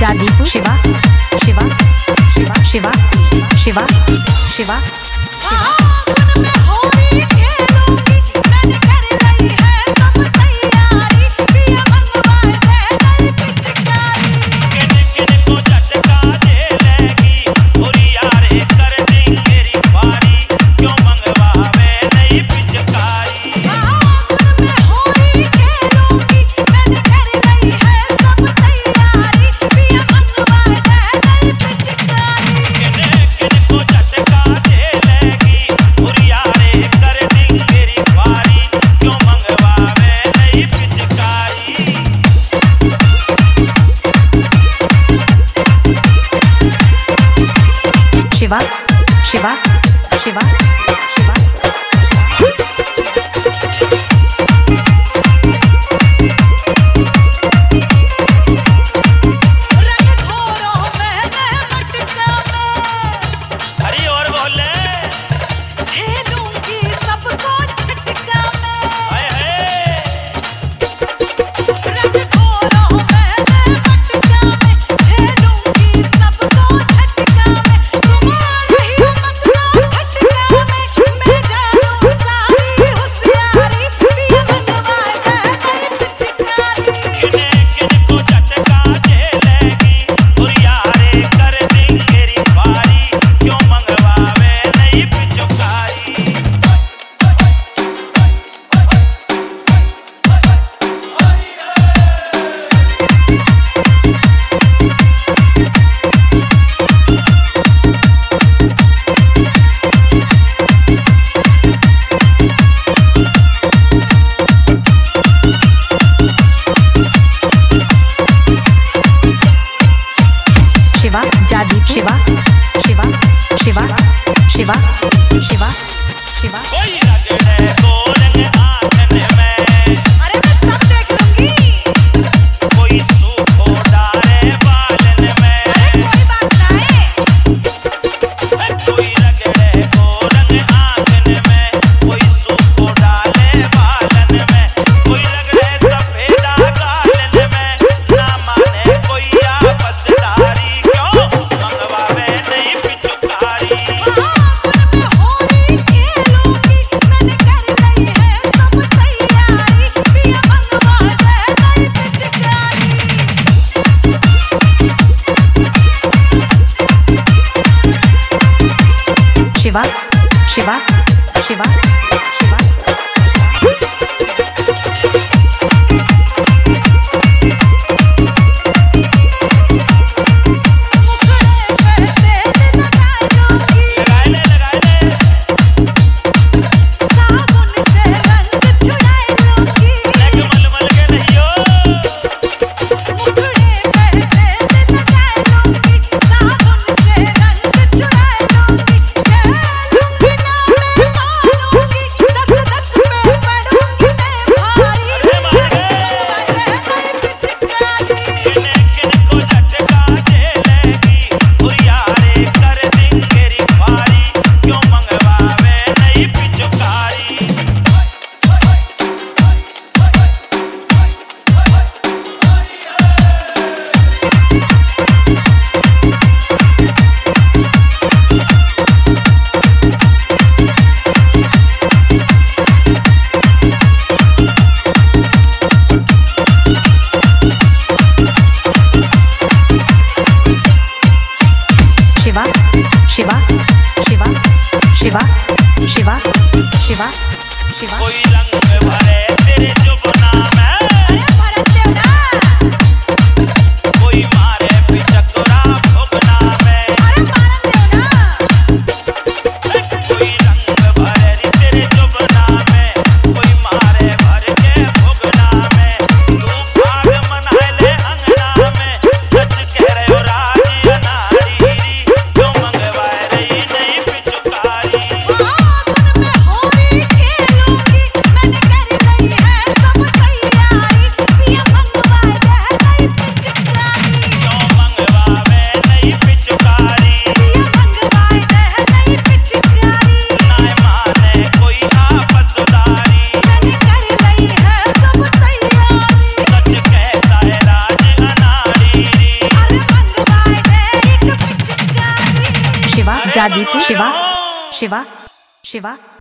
जादीपुर शिवा शिवा शिवा शिवा शिवा शिवा शिवा शिवा शिवा शिवा शिवा शिवा शिवा शिवा शिवा शिवा शिवा अरे मैं सब देख लूंगी। कोई सूखो डाले बालन में, अरे कोई बात ना है। कोई रगड़े को रंग आंगन में, कोई सूखो डाले बालन में, कोई रगड़े सफेदा गालन में, ना माने कोई आपसदारी, क्यों मंगवावे नहीं पिचकारी। शिवा शिवा शिवा शिवा शिवा शिवा शिवा शिवा शिवा शिवा कोई रंग भरे तेरे जुबना में, अरे भरत देव ना। कोई मारे पिचकरा भुगना में, अरे मारन देव ना। कोई रंग भरे तेरे जुबना में, कोई मारे भर के भुगना में, तू भाग मना ले अंगना में, सच कह रहे हो राजी अनारी, क्यों मंगवाए रही नहीं पिचकारी। सुन मैं होली खेलूंगी, मैंने कर रही है सब जादीपुर शिवा शिवा शिवा